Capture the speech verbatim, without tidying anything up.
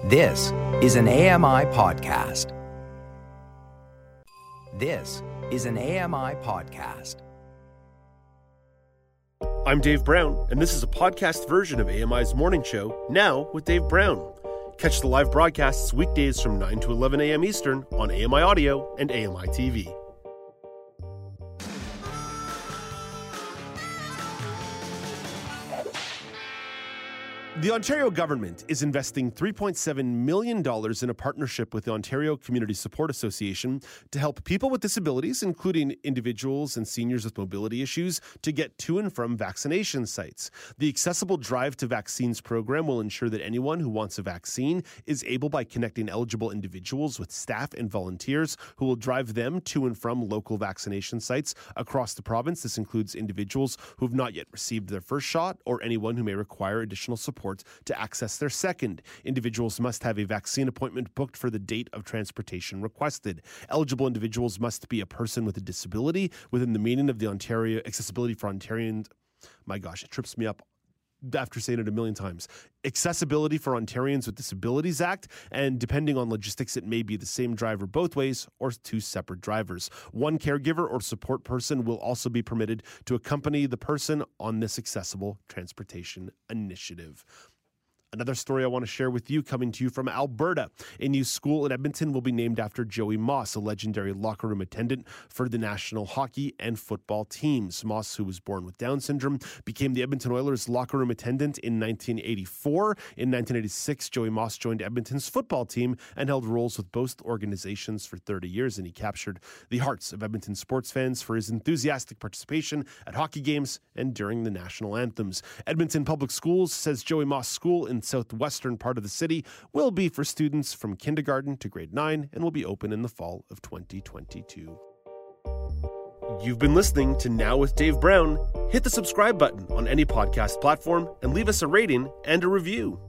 This is an A M I podcast. This is an A M I podcast. I'm Dave Brown, and this is a podcast version of A M I's Morning Show, Now with Dave Brown. Catch the live broadcasts weekdays from nine to eleven a.m. Eastern on A M I Audio and A M I T V. The Ontario government is investing three point seven million dollars in a partnership with the Ontario Community Support Association to help people with disabilities, including individuals and seniors with mobility issues, to get to and from vaccination sites. The Accessible Drive to Vaccines program will ensure that anyone who wants a vaccine is able by connecting eligible individuals with staff and volunteers who will drive them to and from local vaccination sites across the province. This includes individuals who have not yet received their first shot or anyone who may require additional support to access their second. Individuals must have a vaccine appointment booked for the date of transportation requested. Eligible individuals must be a person with a disability within the meaning of the Ontario Accessibility for Ontarians. My gosh, it trips me up after saying it a million times. Accessibility for Ontarians with Disabilities Act, and depending on logistics, it may be the same driver both ways or two separate drivers. One caregiver or support person will also be permitted to accompany the person on this accessible transportation initiative. Another story I want to share with you coming to you from Alberta. A new school in Edmonton will be named after Joey Moss, a legendary locker room attendant for the national hockey and football teams. Moss, who was born with Down syndrome, became the Edmonton Oilers locker room attendant in nineteen eighty-four. In nineteen eighty-six, Joey Moss joined Edmonton's football team and held roles with both organizations for thirty years, and he captured the hearts of Edmonton sports fans for his enthusiastic participation at hockey games and during the national anthems. Edmonton Public Schools says Joey Moss School in southwestern part of the city will be for students from kindergarten to grade nine and will be open in the fall of twenty twenty-two. You've been listening to Now with Dave Brown. Hit the subscribe button on any podcast platform and leave us a rating and a review.